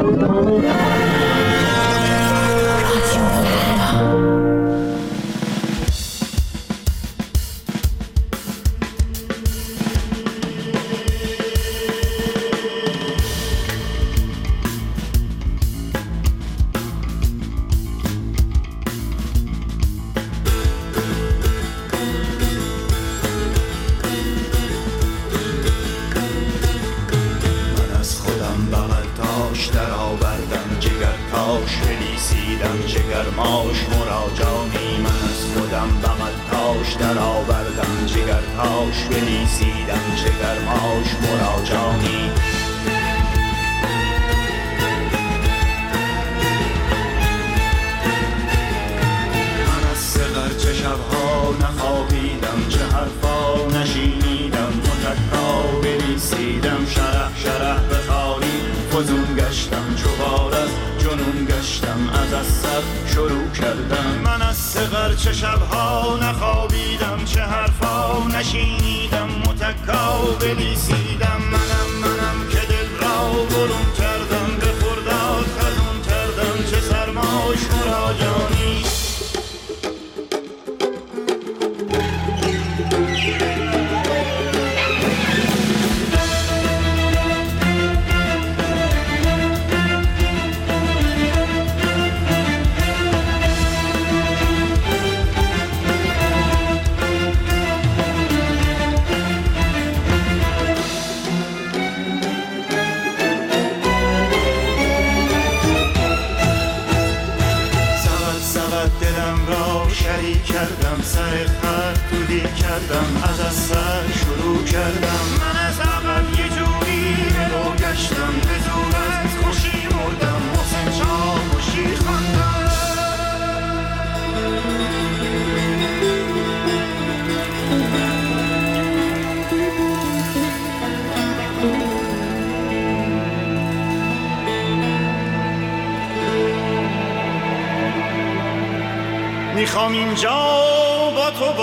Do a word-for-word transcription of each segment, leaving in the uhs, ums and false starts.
میخوام اینجا با تو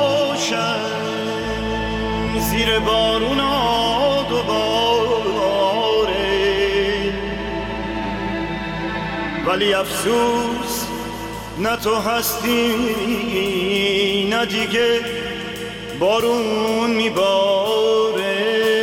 باشم زیر بارونا دوباره، ولی افسوس نه تو هستی نه دیگه بارون میباره.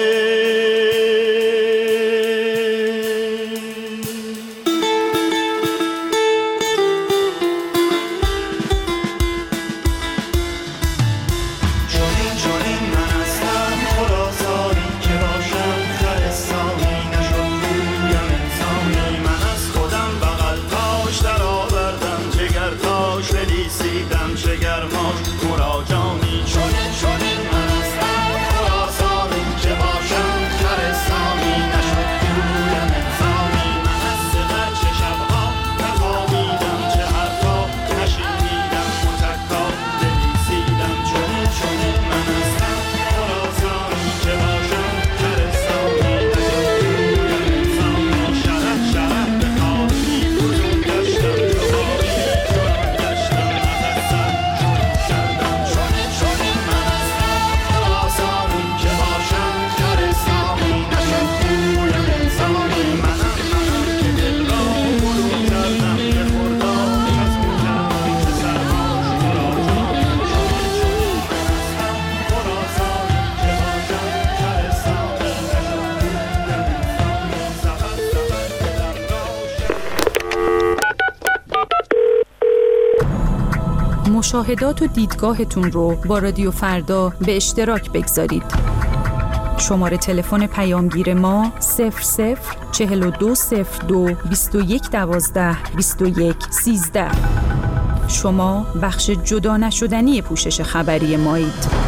مشاهدات و دیدگاهتون رو با رادیو فردا به اشتراک بگذارید. شماره تلفن پیامگیر ما صفر صفر چهل و دو صفر دو بیست و یک دوازده بیست و یک سیزده. شما بخش جدا نشدنی پوشش خبری مایید.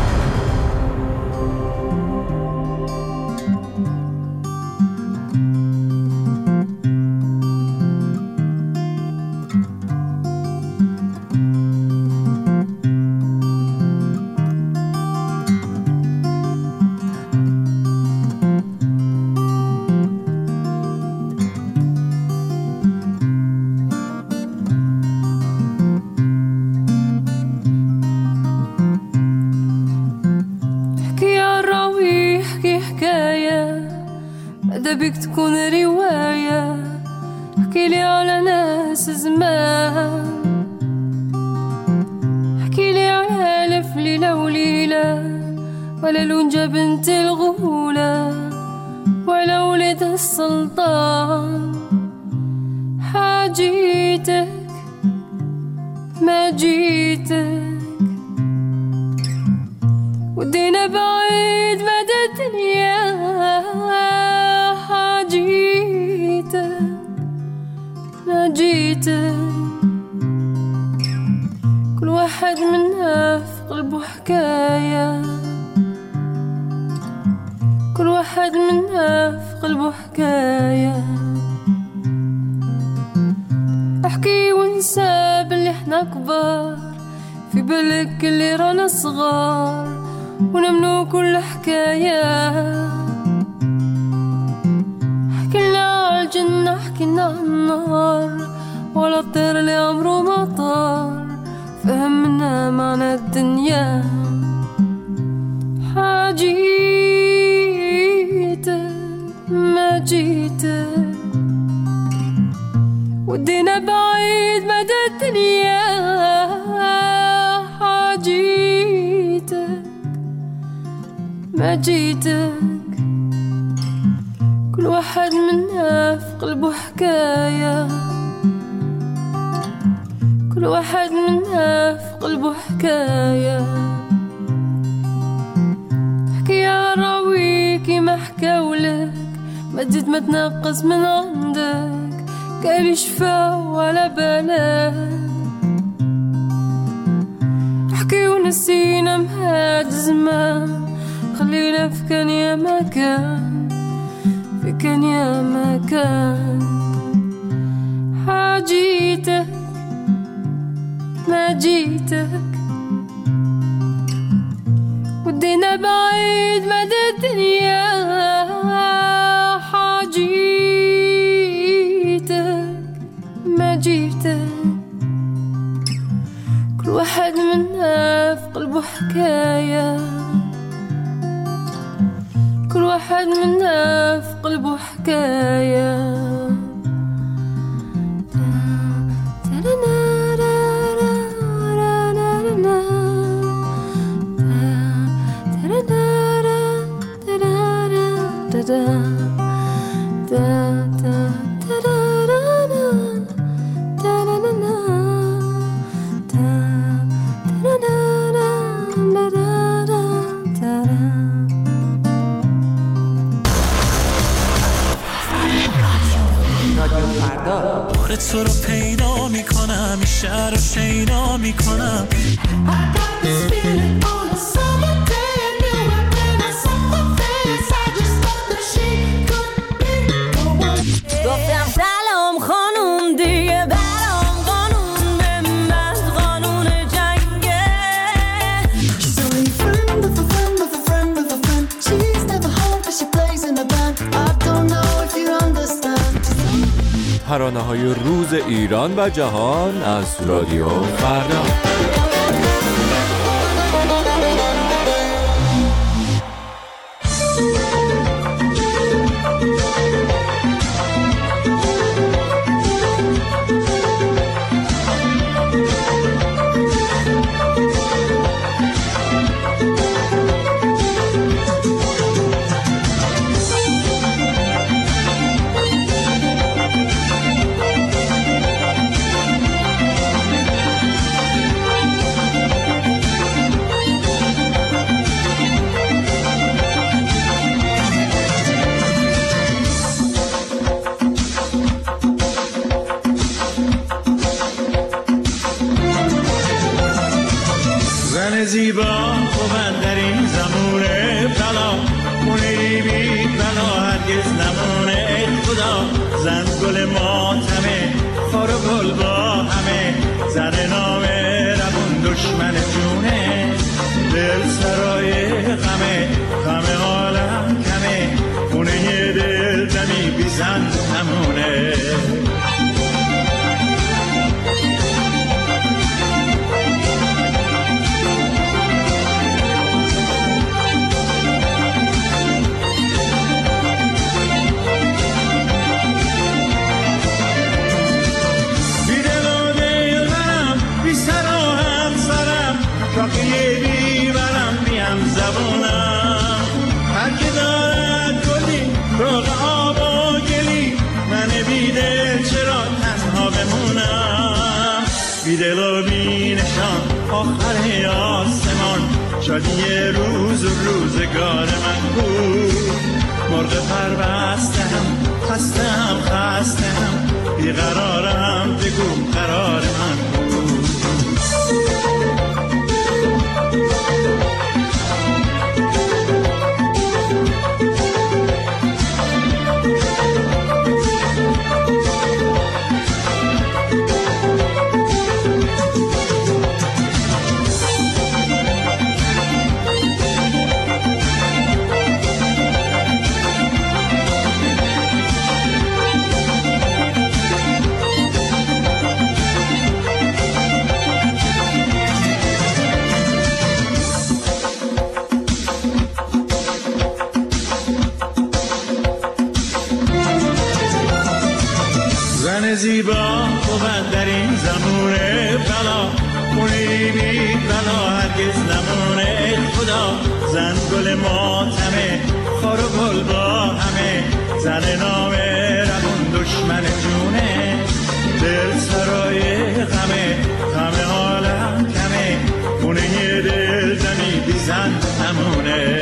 وناس زمان. احكيلي على ألف ليلة وليلة، ولا لونجة بنت الغولة، ولا ولد السلطان. حاجيتك ما جيتك، ودينا بعيد مدى الدنيا. حاجيتك ما جيتك، كل واحد منا في قلبه حكاية، كل واحد منا في قلبه حكاية. احكي ونسى باللي احنا كبار، في بالك اللي رانا صغار، ونمنو كل حكاية. حكينا عالجنة حكينا عالنار، ولا الطير اللي عمره ما طار، فهمنا معنى الدنيا. حاجيتك ما جيتك، ودينا بعيد مدى الدنيا. حاجيتك ما جيتك، كل واحد منا في قلبه حكاية، كل واحد منا في قلبه حكاية. احكي عراويكي ما حكاولك، ما تزيد ما تنقص من عندك، قال شفا ولا بالك. احكي ونسينا مهاد زمان، خلينا في كان يا ما كان، في كان يا ما كان. حاجيتك ما جيتك، ودينا بعيد مدى الدنيا. حاجيتك ما جيتك، كل واحد منا في قلبه حكاية، كل واحد منا في قلبه حكاية. تو رو پیدا میکنم، این شهر رو شیدا میکنم. گفتم سلام خانوم دیگه برام قانون بمبست، قانون جنگه. She's only a friend of a friend of a friend of a friend. She's never home but she plays in a band. I don't know if you understand. ترانه‌های روز ایران و جهان از رادیو فردا. زیبا خوبن در این زمونه بلا، خونه بی بلا هرگز نمونه. ای خدا زن گل ماتمه، خار و گل با همه، زن نامه ربون دشمن جونه. دل سرای غمه، غم عالم کمه، خونه دل دمی بی زن نمونه. بی دل و بی نشان آخر آسمان شادی روز و روزگار من بود. مرغ پربستم خستم خستم بیقرارم بگو قرار من بود. زیبا بود در این زمونه بلا خونه بی بلا هرگز نمونه. خدا زن گل ماتمه خار و گل با همه زن نامه رمون دشمن جونه. دل سرای غمه غم عالم کمه خونه دل زنی بی زن نمونه.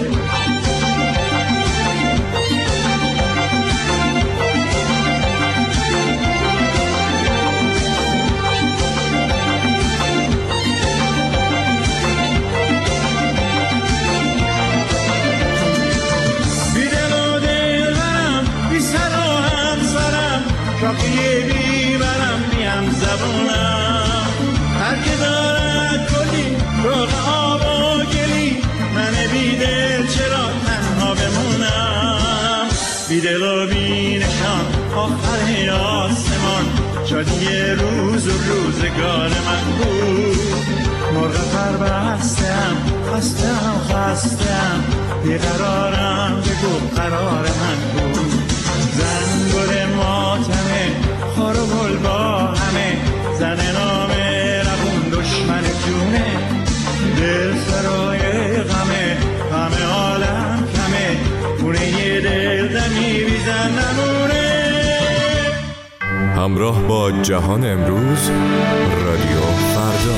شاقیه بیبرم میم زبونم هر که دارد کلی روغ آب و گلی من بیدل چرا تنها بمونم. بیدل و بی نشان آخر آسمان شادی روز و روزگار من بود. مرغ پربستم خستم خستم بیقرارم بگو قرار من بود. زن گل ماتمه خار و گل با همه زن نامه ربون دشمن جونه. دل سرای غمه غم عالم کمه خونه یه دل دمی بی زن نمونه. همراه با جهان امروز رادیو فردا.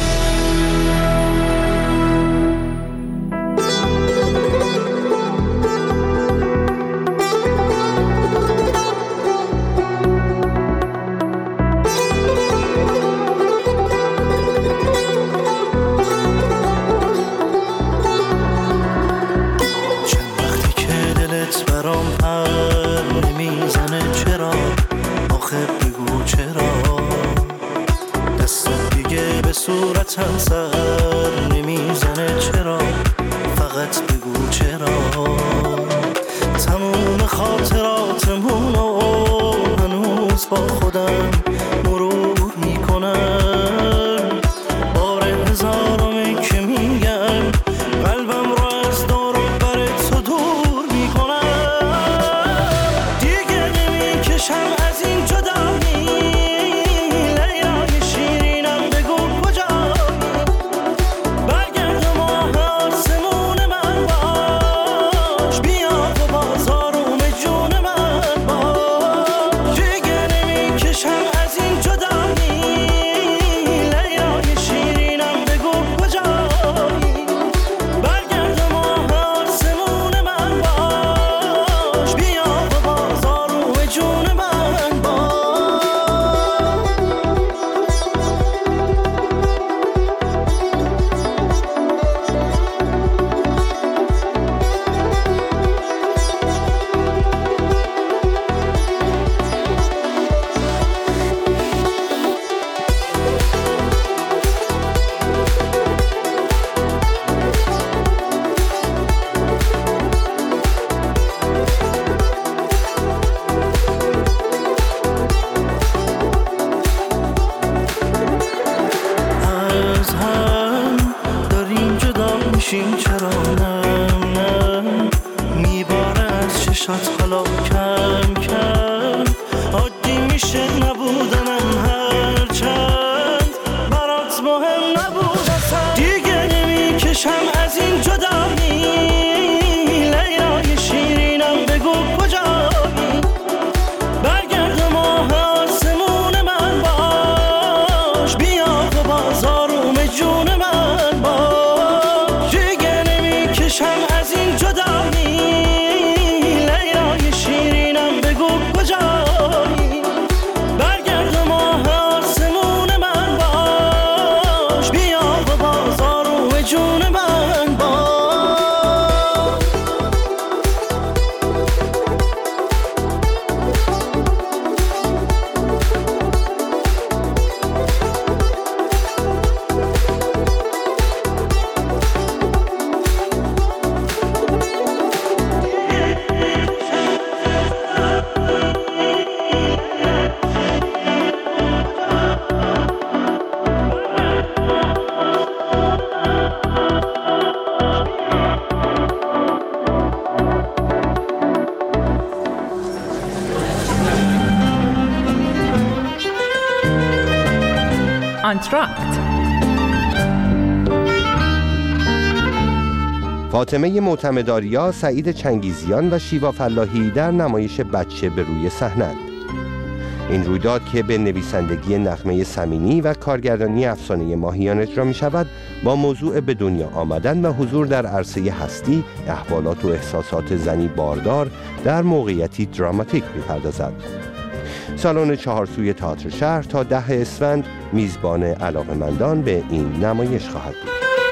صورتم سر نمیزنه چرا فقط بگو چرا. تموم خاطراتمونو هنوز با خودم مرور میکنم. بار هزارمی که میگم قلبم رو از دور و بر تو دور میکنم. دیگه نمیکشم از این جدایی لیلای شیرینم بگو کجا. برگرد ماه آسمون من باش بیا و بازارم جون من باش. دیگه نمیکشم از این جدایی لیلای شیرینم بگو کجایی. برگرد ماه آسمون من باش بیا و بازارم جون من باش. از هم داریم جدا میشیم چرا نم نم میباره از چشات حالا کم کم. عادی میشه نبودنم هرچند برات مهم نبود اصلا. دیگه نمیکشم از این جدایی لیلای شیرینم بگو کجایی. برگرد ماه آسمون من باش بیا انتراکت. فاطمه معتمدآریا، سعید چنگیزیان و شیوا فلاحی در نمایش بچه به روی صحنه‌اند. این رویداد که به نویسندگی نغمه سمینی و کارگردانی افسانه ماهیان اجرا می شود، با موضوع به دنیا آمدن و حضور در عرصه هستی، احوالات و احساسات زنی باردار در موقعیتی دراماتیک می پردازد. سالن چهارسوی تئاتر شهر تا ده اسفند میزبان علاقه‌مندان به این نمایش خواهد بود.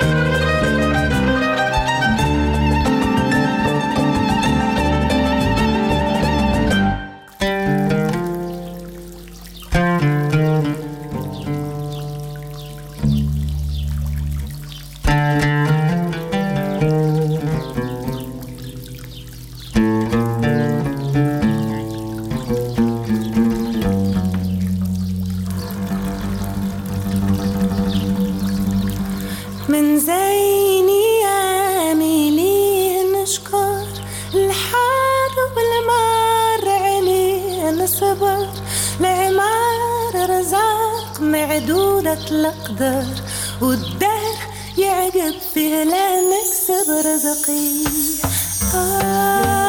من زيني عاملي نشكر الحار والمار عيني صبر العمار رزاق معدودة الأقدار والدهر يعقب فيه لا نكسب رزقي. آه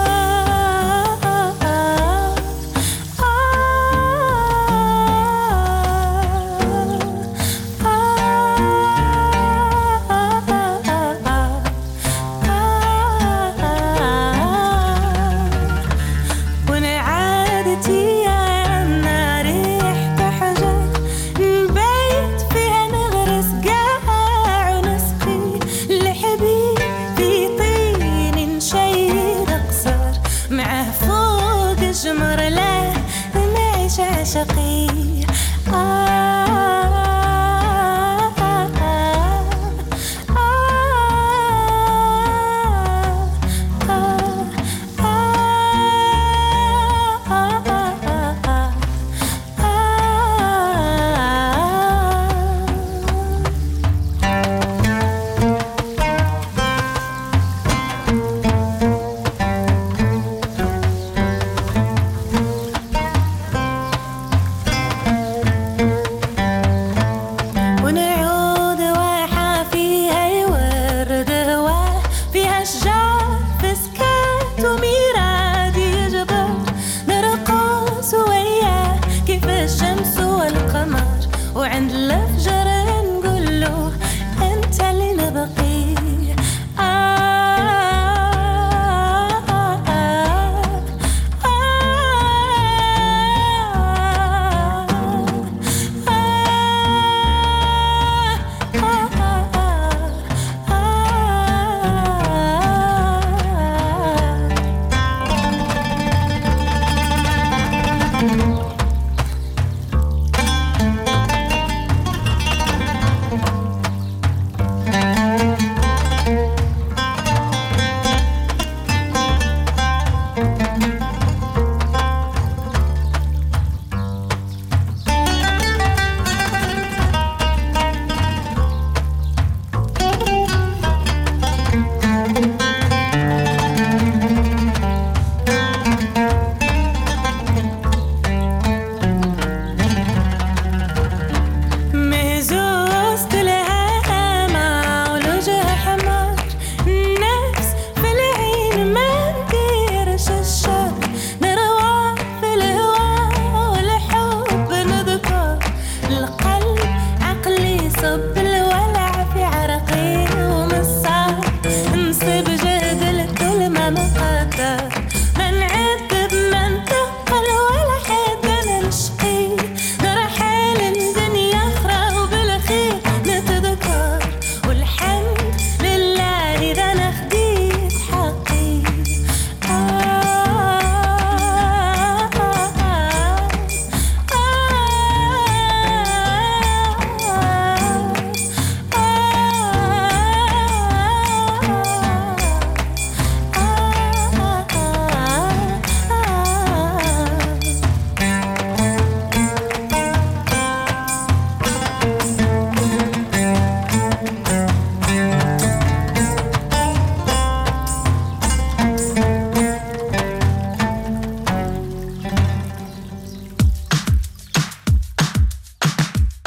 عشقي.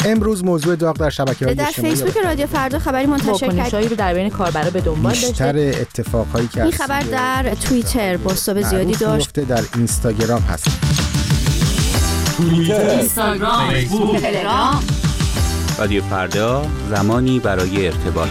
امروز موضوع داغ در شبکه‌های در اجتماعی فیسبوک رادیو فردا خبری منتشر کرد. واکنشایی رو در بین کاربرا به دنبال داشته. بیشتر اتفاقایی که این خبر در توییتر بازتاب زیادی داشت. در اینستاگرام هست. توییتر، اینستاگرام، فیسبوک، تلگرام. رادیو فردا، زمانی برای ارتباط.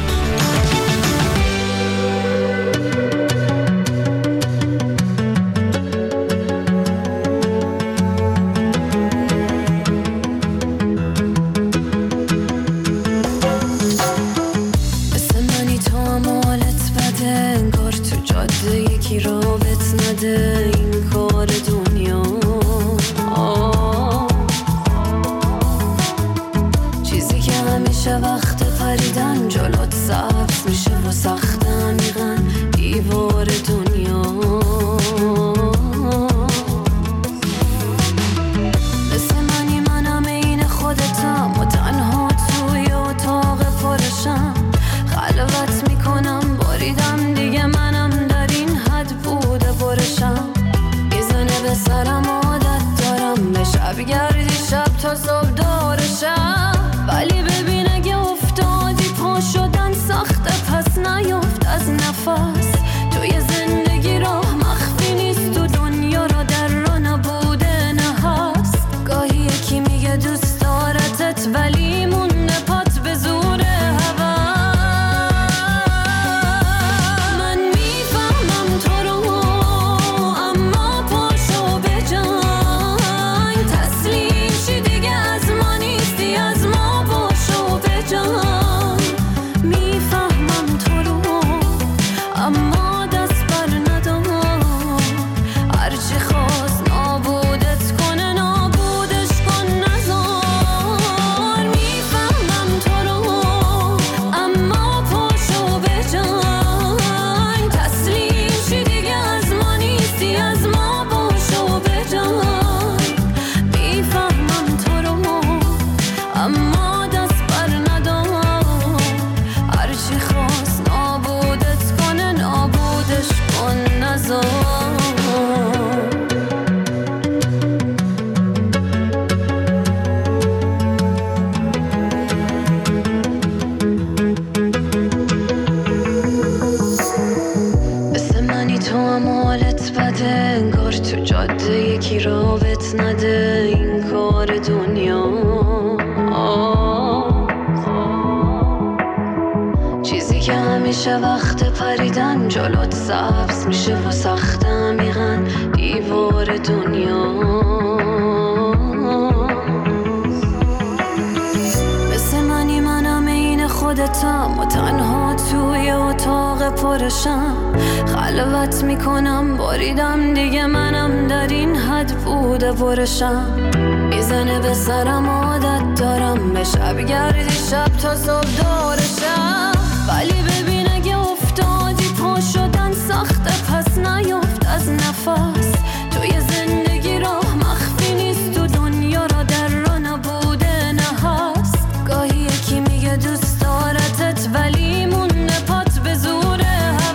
خلوت میکنم باریدم دیگه منم در این حد بوده برشم میزنه به سرم عادت دارم به شب گردی شب تا صبح دورشم ولی ببین اگه افتادی پا شدن سخته پس نیافت از نفس توی زندگی راه مخفی نیست تو دنیا را در را نبوده نه هست گاهی یکی میگه دوست دارتت ولی مونه پات به زوره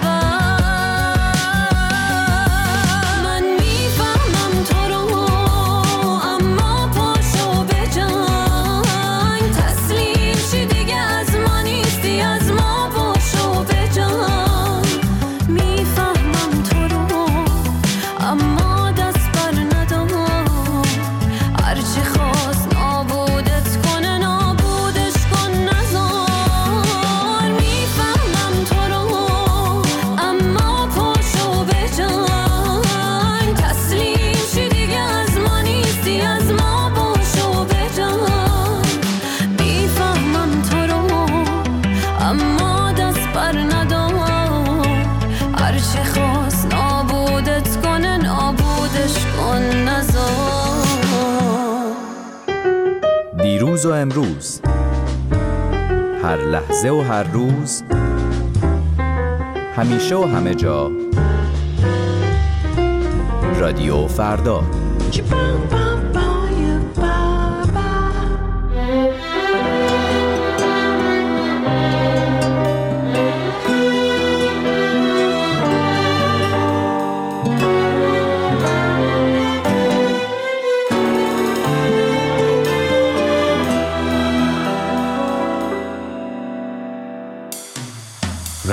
دیروز و امروز، هر لحظه و هر روز، همیشه و همه جا، رادیو فردا.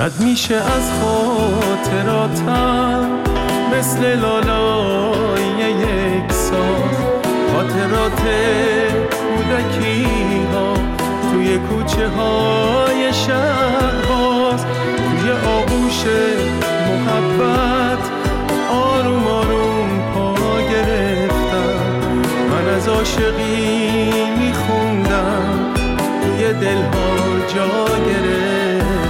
رد میشه از خاطراتم مثل لالای یک سال. خاطرات کودکی ها توی کوچه های شهر باز، توی آغوش محبت آروم آروم پا گرفتم. من از عاشقی میخوندم توی دلها جا گرفتم.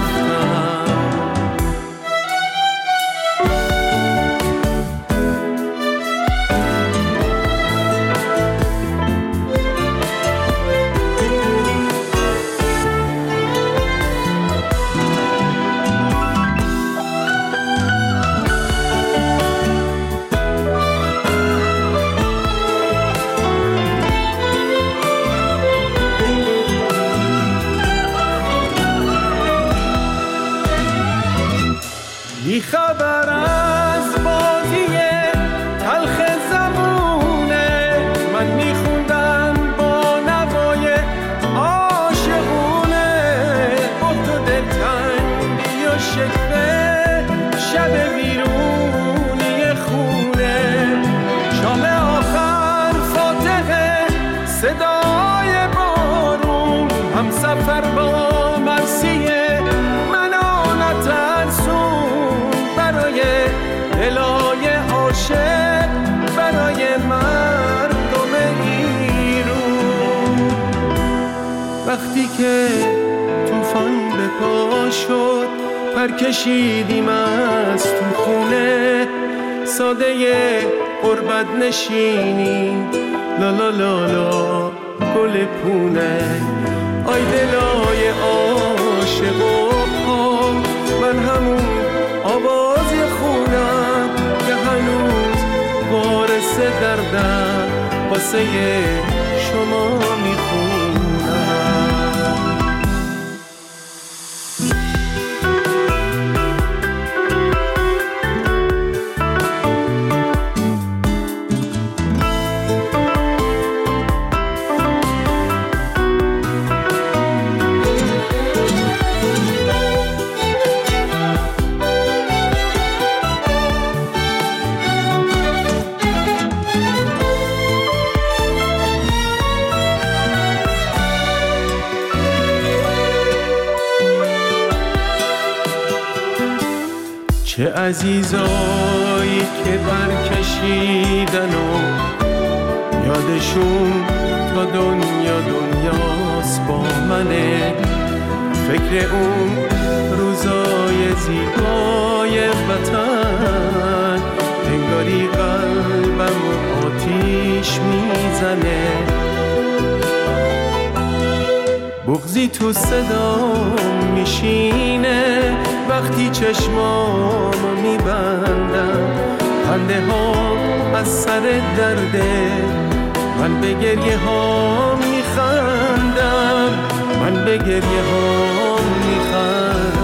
بی خبر از بازی تلخ زمونه، من میخوندم با نوای عاشقونه. بغض و دلتنگی و شکوه شب ویرونی خونه. شام آخر فاتحه صدای بارون، هم سفر با مرسیه منو نترسون. برای دلای عاشق، برای مردم ایرون. وقتی که طوفان به پا شد پر کشیدیم از تو خونه. ساده غربت نشینی لا لا لا لا گل پونه. آی دلای عاشق و پا، من همون آوازی خونم که هنوز وارث دردم واسه شما میخونم. چه عزیزایی که برکشیدن و یادشون تا دنیا دنیاست با منه. فکر اون روزای زیبای وطن، انگاری قلبم و آتیش میزنه. بغضی تو صدام میشینه وقتی چشمامو میبندم. خنده ها از سر درده، من به گریه ها میخندم. من به گریه ها میخندم.